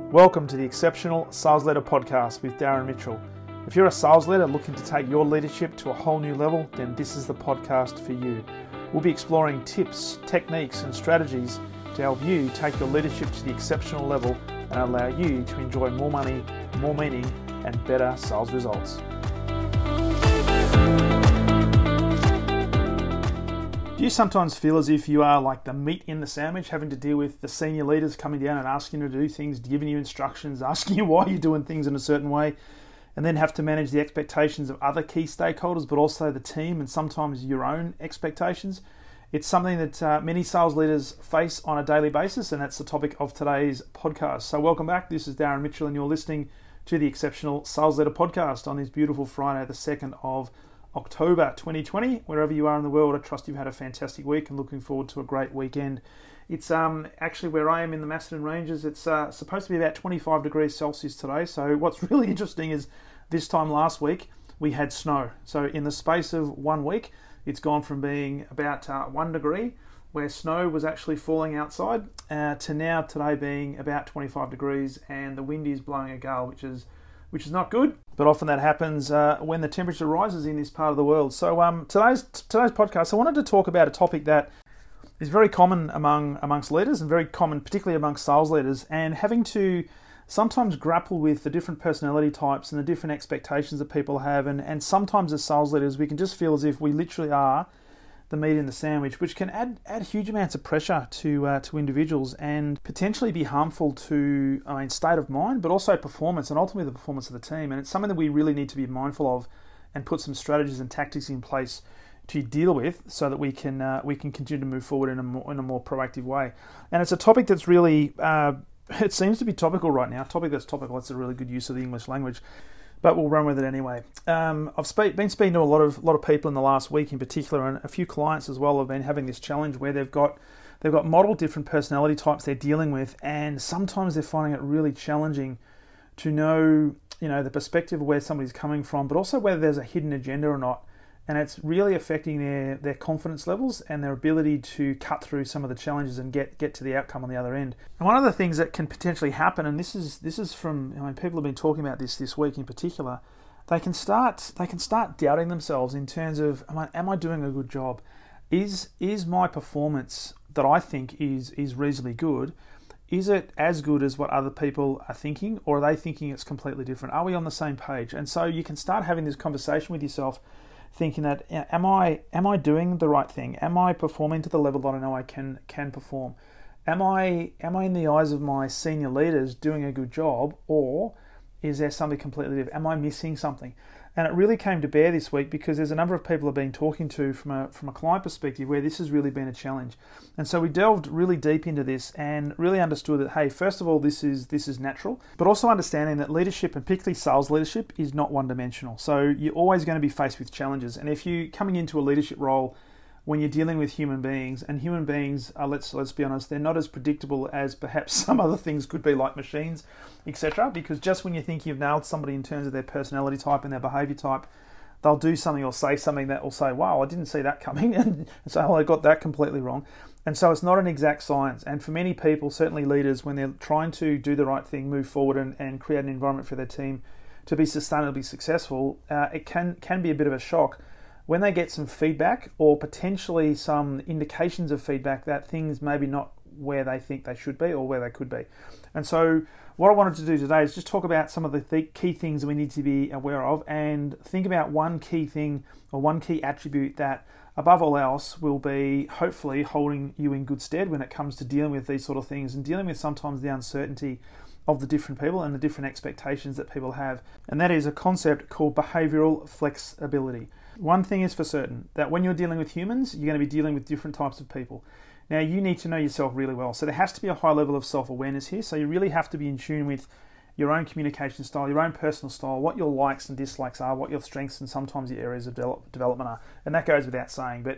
Welcome to the Exceptional Sales Leader Podcast with Darren Mitchell. If you're a sales leader looking to take your leadership to a whole new level, then this is the podcast for you. We'll be exploring tips, techniques, and strategies to help you take your leadership to the exceptional level and allow you to enjoy more money, more meaning, and better sales results. Do you sometimes feel as if you are like the meat in the sandwich, having to deal with the senior leaders coming down and asking you to do things, giving you instructions, asking you why you're doing things in a certain way, and then have to manage the expectations of other key stakeholders, but also the team and sometimes your own expectations? It's something that many sales leaders face on a daily basis, and that's the topic of today's podcast. So welcome back. This is Darren Mitchell, and you're listening to the Exceptional Sales Leader Podcast on this beautiful Friday, the 2nd of October 2020. Wherever you are in the world, I trust you've had a fantastic week and looking forward to a great weekend. It's actually where I am in the Macedon Ranges. It's supposed to be about 25 degrees Celsius today. So what's really interesting is this time last week we had snow. So in the space of 1 week, it's gone from being about 1 degree where snow was actually falling outside to now today being about 25 degrees and the wind is blowing a gale, which is not good, but often that happens when the temperature rises in this part of the world. So today's podcast, I wanted to talk about a topic that is very common amongst leaders and very common particularly amongst sales leaders, and having to sometimes grapple with the different personality types and the different expectations that people have, and sometimes as sales leaders we can just feel as if we literally are the meat in the sandwich, which can add huge amounts of pressure to individuals and potentially be harmful to state of mind, but also performance and ultimately the performance of the team. And it's something that we really need to be mindful of and put some strategies and tactics in place to deal with, so that we can continue to move forward in a more proactive way. And it's a topic that's really it seems to be topical right now. A topic that's topical. It's a really good use of the English language, but we'll run with it anyway. I've been speaking to a lot of people in the last week in particular, and a few clients as well have been having this challenge where they've got multiple different personality types they're dealing with, and sometimes they're finding it really challenging to know the perspective of where somebody's coming from, but also whether there's a hidden agenda or not. And it's really affecting their confidence levels and their ability to cut through some of the challenges and get to the outcome on the other end. And one of the things that can potentially happen, and this is from people have been talking about this week in particular, they can start doubting themselves in terms of am I doing a good job? Is my performance that I think is reasonably good? Is it as good as what other people are thinking, or are they thinking it's completely different? Are we on the same page? And so you can start having this conversation with yourself, thinking that am I doing the right thing? Am I performing to the level that I know I can perform? Am I in the eyes of my senior leaders doing a good job, or is there something completely different? Am I missing something? And it really came to bear this week because there's a number of people I've been talking to from a client perspective where this has really been a challenge. And so we delved really deep into this and really understood that, hey, first of all, this is natural, but also understanding that leadership, and particularly sales leadership, is not one-dimensional. So you're always going to be faced with challenges. And if you're coming into a leadership role when you're dealing with human beings, and human beings are, let's be honest, they're not as predictable as perhaps some other things could be, like machines, etc. Because just when you think you've nailed somebody in terms of their personality type and their behavior type, they'll do something or say something that will say, wow, I didn't see that coming, and say, oh, I got that completely wrong. And so it's not an exact science. And for many people, certainly leaders, when they're trying to do the right thing, move forward and create an environment for their team to be sustainably successful, it can be a bit of a shock when they get some feedback or potentially some indications of feedback that things maybe not where they think they should be or where they could be. And so what I wanted to do today is just talk about some of the key things that we need to be aware of, and think about one key thing or one key attribute that above all else will be hopefully holding you in good stead when it comes to dealing with these sort of things and dealing with sometimes the uncertainty of the different people and the different expectations that people have. And that is a concept called behavioral flexibility. One thing is for certain, that when you're dealing with humans, you're going to be dealing with different types of people. Now, you need to know yourself really well. So there has to be a high level of self-awareness here. So you really have to be in tune with your own communication style, your own personal style, what your likes and dislikes are, what your strengths and sometimes your areas of development are. And that goes without saying. But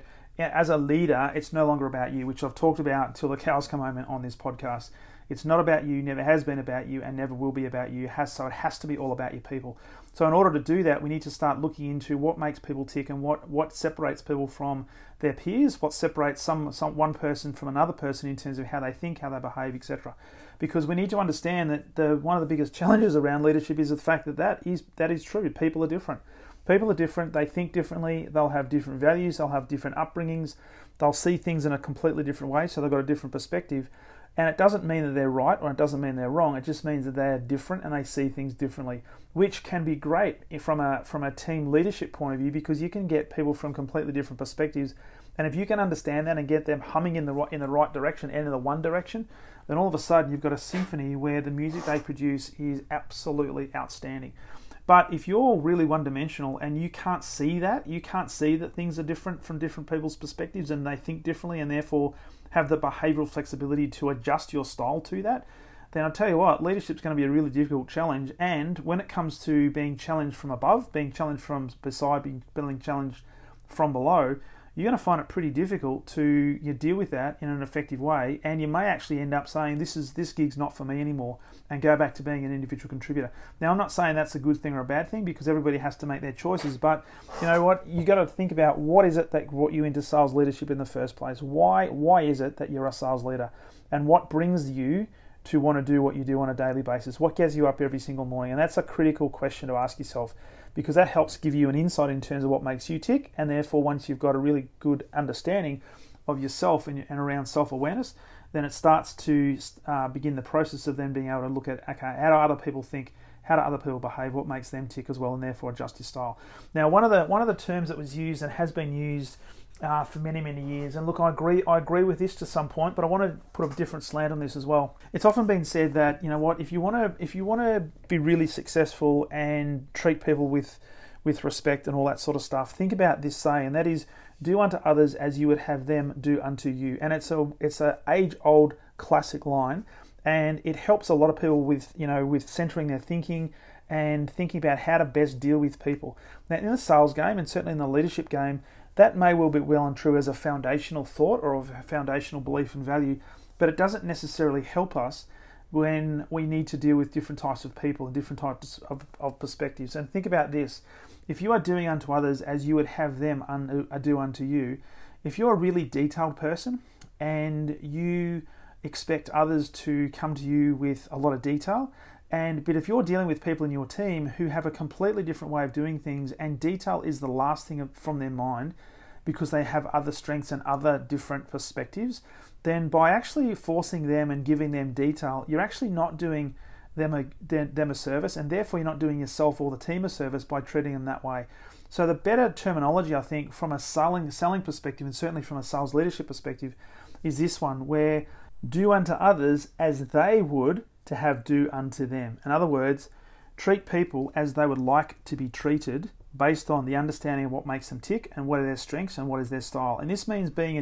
as a leader, it's no longer about you, which I've talked about until the cows come home on this podcast. It's not about you, never has been about you, and never will be about you. So it has to be all about your people. So in order to do that, we need to start looking into what makes people tick and what separates people from their peers, what separates one person from another person in terms of how they think, how they behave, etc. Because we need to understand that one of the biggest challenges around leadership is the fact that is true. People are different. People are different. They think differently. They'll have different values. They'll have different upbringings. They'll see things in a completely different way. So they've got a different perspective. And it doesn't mean that they're right or it doesn't mean they're wrong. It just means that they are different and they see things differently, which can be great from a team leadership point of view, because you can get people from completely different perspectives. And if you can understand that and get them humming in the right direction and in the one direction, then all of a sudden you've got a symphony where the music they produce is absolutely outstanding. But if you're really one-dimensional and you can't see that things are different from different people's perspectives and they think differently and therefore have the behavioural flexibility to adjust your style to that, then I'll tell you what, leadership's going to be a really difficult challenge. And when it comes to being challenged from above, being challenged from beside, being challenged from below, you're going to find it pretty difficult to deal with that in an effective way, and you may actually end up saying this gig's not for me anymore and go back to being an individual contributor. Now, I'm not saying that's a good thing or a bad thing, because everybody has to make their choices, but you know what, you got to think about what is it that brought you into sales leadership in the first place. Why is it that you're a sales leader, and what brings you to want to do what you do on a daily basis? What gets you up every single morning? And that's a critical question to ask yourself, because that helps give you an insight in terms of what makes you tick. And therefore, once you've got a really good understanding of yourself and around self-awareness, then it starts to begin the process of then being able to look at, okay, how do other people think? How do other people behave? What makes them tick as well? And therefore adjust your style. Now, one of the terms that was used and has been used for many, many years, and look, I agree with this to some point, but I want to put a different slant on this as well. It's often been said that, you know what, if you want to be really successful and treat people with respect and all that sort of stuff, think about this saying, and that is, do unto others as you would have them do unto you. And it's a age-old classic line, and it helps a lot of people with centering their thinking and thinking about how to best deal with people. Now, in the sales game and certainly in the leadership game, that may well be well and true as a foundational thought or a foundational belief and value, but it doesn't necessarily help us when we need to deal with different types of people and different types of perspectives. And think about this. If you are doing unto others as you would have them do unto you, if you're a really detailed person and you expect others to come to you with a lot of detail, but if you're dealing with people in your team who have a completely different way of doing things, and detail is the last thing from their mind because they have other strengths and other different perspectives, then by actually forcing them and giving them detail, you're actually not doing them a service, and therefore you're not doing yourself or the team a service by treating them that way. So the better terminology, I think, from a selling perspective, and certainly from a sales leadership perspective, is this one, where do unto others as they would to have do unto them. In other words, treat people as they would like to be treated based on the understanding of what makes them tick and what are their strengths and what is their style. And this means being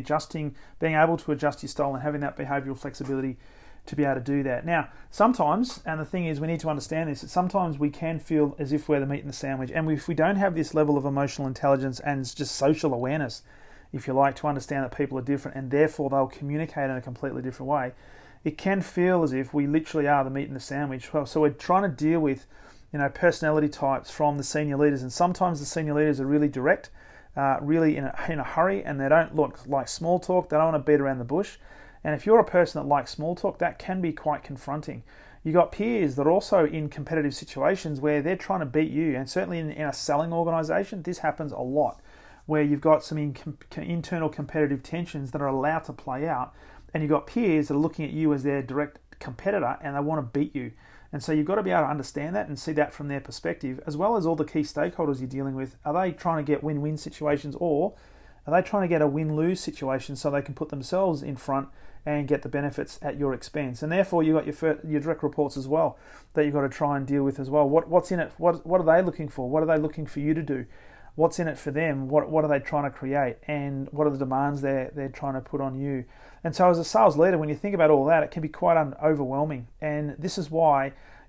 able to adjust your style and having that behavioral flexibility to be able to do that. Now, sometimes, and the thing is we need to understand this, that sometimes we can feel as if we're the meat in the sandwich, and if we don't have this level of emotional intelligence and just social awareness, if you like, to understand that people are different and therefore they'll communicate in a completely different way, it can feel as if we literally are the meat in the sandwich. Well, so we're trying to deal with, personality types from the senior leaders, and sometimes the senior leaders are really direct, really in a hurry, and they don't look like small talk. They don't want to beat around the bush. And if you're a person that likes small talk, that can be quite confronting. You got peers that are also in competitive situations where they're trying to beat you, and certainly in a selling organisation, this happens a lot, where you've got some internal competitive tensions that are allowed to play out, and you've got peers that are looking at you as their direct competitor and they want to beat you. And so you've got to be able to understand that and see that from their perspective, as well as all the key stakeholders you're dealing with. Are they trying to get win-win situations, or are they trying to get a win-lose situation so they can put themselves in front and get the benefits at your expense? And therefore you've got your direct reports as well that you've got to try and deal with as well. What's in it? What are they looking for? What are they looking for you to do? What's in it for them? What are they trying to create? And what are the demands they're trying to put on you? And so as a sales leader, when you think about all that, it can be quite overwhelming. And this is why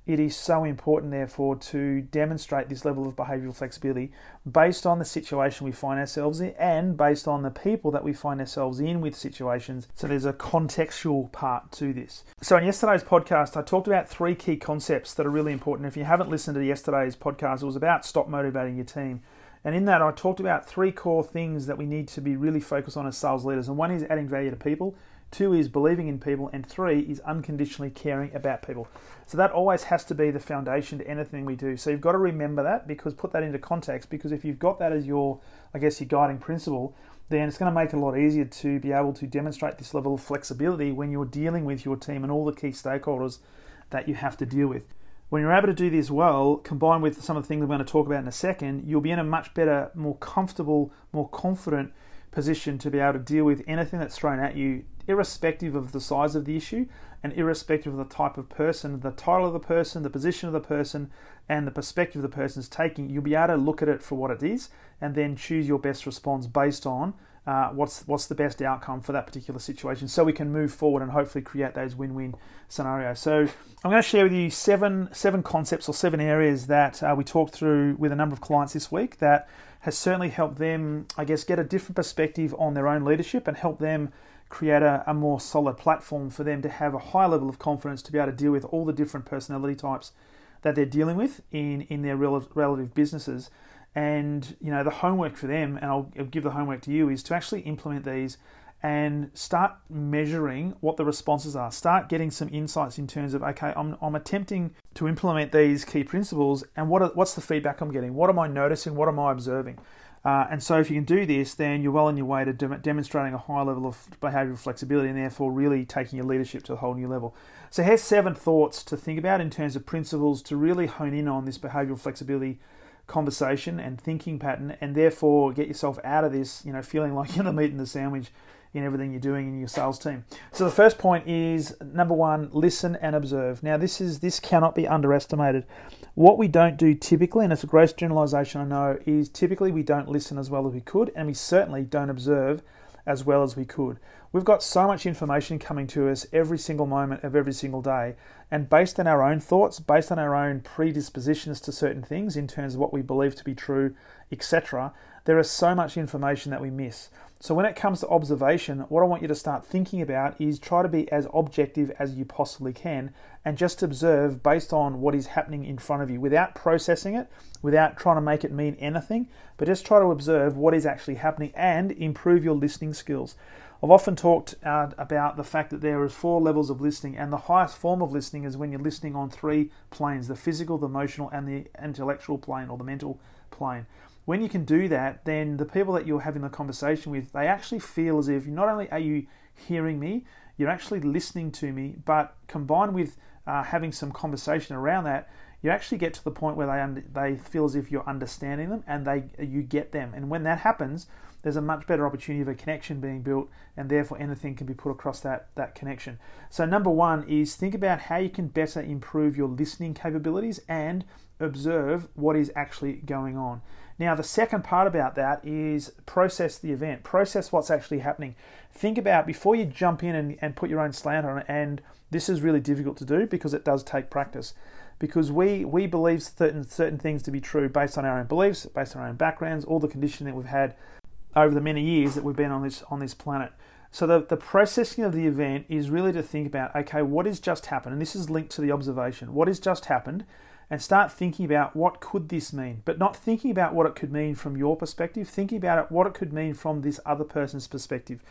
it is so important, therefore, to demonstrate this level of behavioural flexibility based on the situation we find ourselves in and based on the people that we find ourselves in with situations. So there's a contextual part to this. So in yesterday's podcast, I talked about 3 key concepts that are really important. If you haven't listened to yesterday's podcast, it was about stop motivating your team. And in that, I talked about 3 core things that we need to be really focused on as sales leaders. And 1 is adding value to people, 2 is believing in people, and 3 is unconditionally caring about people. So that always has to be the foundation to anything we do. So you've got to remember that, because put that into context, because if you've got that as your guiding principle, then it's going to make it a lot easier to be able to demonstrate this level of flexibility when you're dealing with your team and all the key stakeholders that you have to deal with. When you're able to do this well, combined with some of the things I'm going to talk about in a second, you'll be in a much better, more comfortable, more confident position to be able to deal with anything that's thrown at you, irrespective of the size of the issue and irrespective of the type of person, the title of the person, the position of the person, and the perspective the person's taking. You'll be able to look at it for what it is and then choose your best response based on what's the best outcome for that particular situation, so we can move forward and hopefully create those win-win scenarios. So I'm going to share with you seven concepts or 7 areas that we talked through with a number of clients this week that has certainly helped them, get a different perspective on their own leadership and help them create a more solid platform for them to have a high level of confidence to be able to deal with all the different personality types that they're dealing with in their relative businesses. And the homework for them, and I'll give the homework to you, is to actually implement these and start measuring what the responses are. Start getting some insights in terms of, okay, I'm attempting to implement these key principles, and what's the feedback I'm getting? What am I noticing? What am I observing? And so if you can do this, then you're well on your way to demonstrating a high level of behavioural flexibility and therefore really taking your leadership to a whole new level. So here's 7 thoughts to think about in terms of principles to really hone in on this behavioural flexibility conversation and thinking pattern, and therefore get yourself out of this, feeling like you're the meat and the sandwich in everything you're doing in your sales team. So the first point is, number 1, listen and observe. Now this cannot be underestimated. What we don't do typically, and it's a gross generalization I know, is typically we don't listen as well as we could, and we certainly don't observe as well as we could. We've got so much information coming to us every single moment of every single day, and based on our own thoughts, based on our own predispositions to certain things in terms of what we believe to be true, etc., there is so much information that we miss. So when it comes to observation, what I want you to start thinking about is try to be as objective as you possibly can and just observe based on what is happening in front of you without processing it, without trying to make it mean anything, but just try to observe what is actually happening and improve your listening skills. I've often talked about the fact that there are 4 levels of listening, and the highest form of listening is when you're listening on 3 planes: the physical, the emotional, and the intellectual plane or the mental plane. When you can do that, then the people that you're having the conversation with, they actually feel as if not only are you hearing me, you're actually listening to me, but combined with having some conversation around that, you actually get to the point where they feel as if you're understanding them and you get them. And when that happens, there's a much better opportunity of a connection being built, and therefore anything can be put across that connection. So number 1 is think about how you can better improve your listening capabilities and observe what is actually going on. Now, the second part about that is process the event. Process what's actually happening. Think about, before you jump in and put your own slant on it, and this is really difficult to do because it does take practice. Because we believe certain things to be true based on our own beliefs, based on our own backgrounds, all the conditioning that we've had over the many years that we've been on this planet. So the processing of the event is really to think about, okay, what has just happened? And this is linked to the observation. What has just happened? And start thinking about what could this mean, but not thinking about what it could mean from your perspective, thinking about what it could mean from this other person's perspective.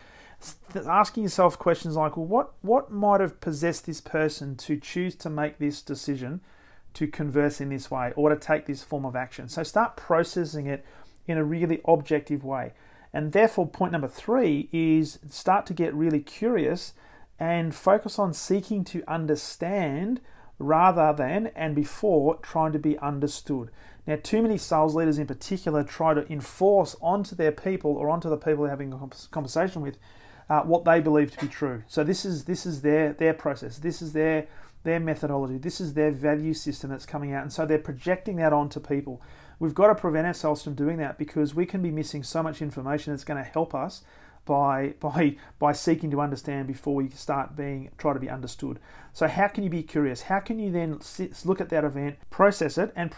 Asking yourself questions like, well, what might have possessed this person to choose to make this decision to converse in this way or to take this form of action? So start processing it in a really objective way. And therefore, point number 3 is start to get really curious and focus on seeking to understand rather than and before trying to be understood. Now, too many sales leaders in particular try to enforce onto their people or onto the people they're having a conversation with what they believe to be true. So this is their process. This is their methodology. This is their value system that's coming out. And so they're projecting that onto people. We've got to prevent ourselves from doing that because we can be missing so much information that's going to help us by seeking to understand before we try to be understood. So how can you be curious? How can you then look at that event, process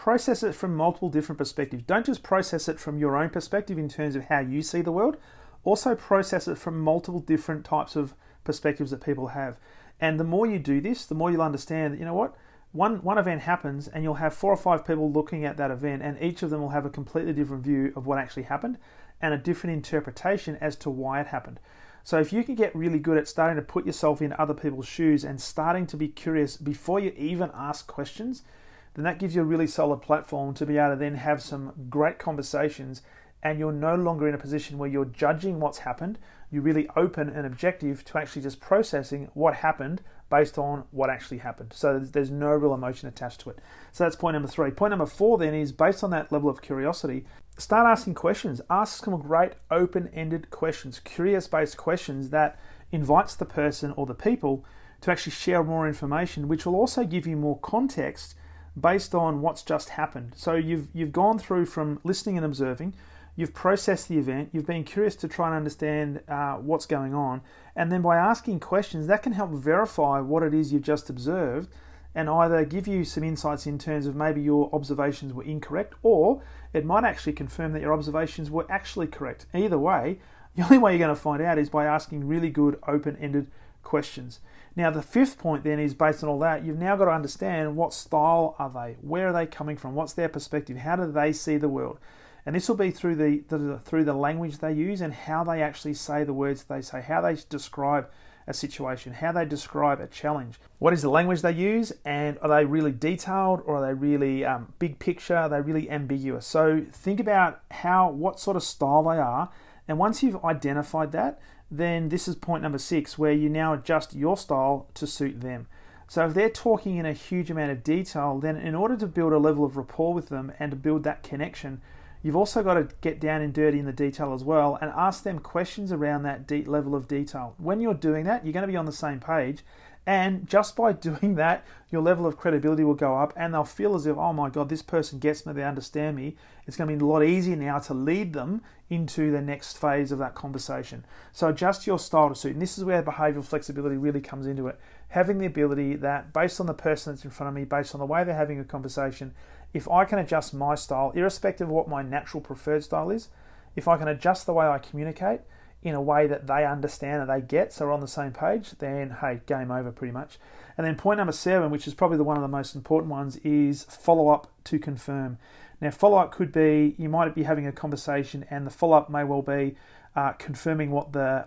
it from multiple different perspectives? Don't just process it from your own perspective in terms of how you see the world. Also process it from multiple different types of perspectives that people have. And the more you do this, the more you'll understand that, you know what, one event happens and you'll have 4 or 5 people looking at that event, and each of them will have a completely different view of what actually happened and a different interpretation as to why it happened. So if you can get really good at starting to put yourself in other people's shoes and starting to be curious before you even ask questions, then that gives you a really solid platform to be able to then have some great conversations, and you're no longer in a position where you're judging what's happened. You're really open and objective to actually just processing what happened based on what actually happened. So there's no real emotion attached to it. So that's point number 3. Point number 4 then is, based on that level of curiosity, start asking questions. Ask some great open-ended questions, curious-based questions that invites the person or the people to actually share more information, which will also give you more context based on what's just happened. So you've gone through from listening and observing, you've processed the event, you've been curious to try and understand what's going on, and then by asking questions, that can help verify what it is you've just observed and either give you some insights in terms of maybe your observations were incorrect, or it might actually confirm that your observations were actually correct. Either way, the only way you're going to find out is by asking really good open-ended questions. Now, the 5th point then is, based on all that, you've now got to understand what style are they, where are they coming from, what's their perspective, how do they see the world. And this will be through the language they use and how they actually say the words they say, how they describe a situation, how they describe a challenge. What is the language they use, and are they really detailed, or are they really big picture? Are they really ambiguous? So think about what sort of style they are, and once you've identified that, then this is point number 6, where you now adjust your style to suit them. So if they're talking in a huge amount of detail, then in order to build a level of rapport with them and to build that connection, you've also got to get down and dirty in the detail as well and ask them questions around that deep level of detail. When you're doing that, you're going to be on the same page, and just by doing that, your level of credibility will go up, and they'll feel as if, oh my God, this person gets me, they understand me. It's going to be a lot easier now to lead them into the next phase of that conversation. So adjust your style to suit, and this is where behavioural flexibility really comes into it. Having the ability that, based on the person that's in front of me, based on the way they're having a conversation, if I can adjust my style, irrespective of what my natural preferred style is, if I can adjust the way I communicate in a way that they understand and they get, so we're on the same page, then hey, game over pretty much. And then point number 7, which is probably one of the most important ones, is follow-up to confirm. Now, follow-up could be, you might be having a conversation and the follow-up may well be confirming what the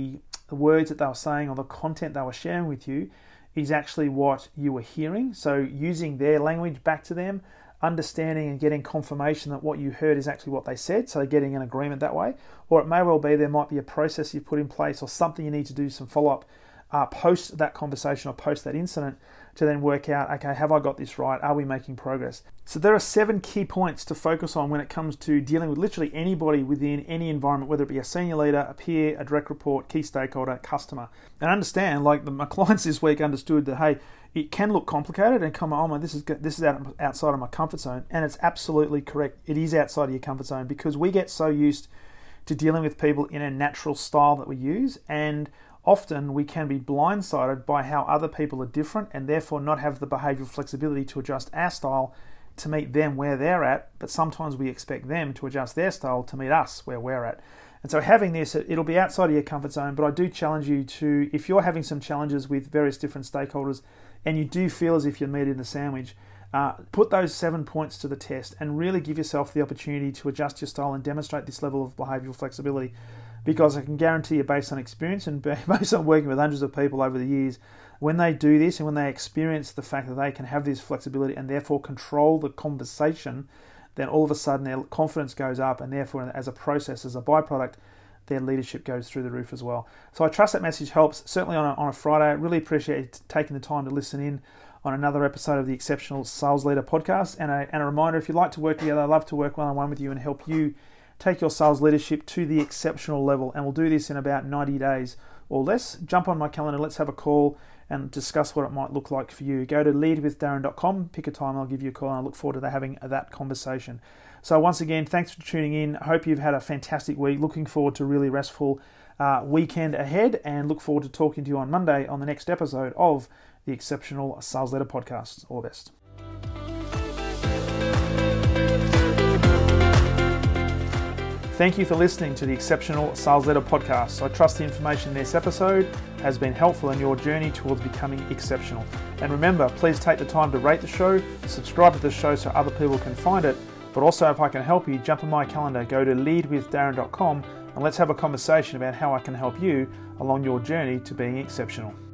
words that they were saying or the content they were sharing with you is actually what you were hearing. So using their language back to them, understanding and getting confirmation that what you heard is actually what they said, so getting an agreement that way. Or it may well be there might be a process you've put in place or something you need to do some follow-up post that conversation or post that incident to then work out, okay, have I got this right? Are we making progress? So there are 7 key points to focus on when it comes to dealing with literally anybody within any environment, whether it be a senior leader, a peer, a direct report, key stakeholder, customer. And understand, like my clients this week understood that, hey, it can look complicated and come, oh man, this is outside of my comfort zone. And it's absolutely correct. It is outside of your comfort zone because we get so used to dealing with people in a natural style that we use, and often we can be blindsided by how other people are different and therefore not have the behavioural flexibility to adjust our style to meet them where they're at, but sometimes we expect them to adjust their style to meet us where we're at. And so having this, it'll be outside of your comfort zone, but I do challenge you to, if you're having some challenges with various different stakeholders and you do feel as if you're meat in the sandwich, put those 7 points to the test and really give yourself the opportunity to adjust your style and demonstrate this level of behavioural flexibility. Because I can guarantee you, based on experience and based on working with hundreds of people over the years, when they do this and when they experience the fact that they can have this flexibility and therefore control the conversation, then all of a sudden their confidence goes up, and therefore as a process, as a byproduct, their leadership goes through the roof as well. So I trust that message helps, certainly on a Friday. I really appreciate you taking the time to listen in on another episode of the Exceptional Sales Leader podcast. And a reminder, if you'd like to work together, I'd love to work one-on-one with you and help you take your sales leadership to the exceptional level. And we'll do this in about 90 days or less. Jump on my calendar, let's have a call and discuss what it might look like for you. Go to leadwithdarren.com, pick a time, I'll give you a call, and I look forward to having that conversation. So once again, thanks for tuning in. I hope you've had a fantastic week. Looking forward to really restful weekend ahead, and look forward to talking to you on Monday on the next episode of the Exceptional Sales Leader Podcast. All the best. Thank you for listening to the Exceptional Sales Leader Podcast. I trust the information in this episode has been helpful in your journey towards becoming exceptional. And remember, please take the time to rate the show, subscribe to the show so other people can find it, but also if I can help you, jump on my calendar, go to leadwithdarren.com and let's have a conversation about how I can help you along your journey to being exceptional.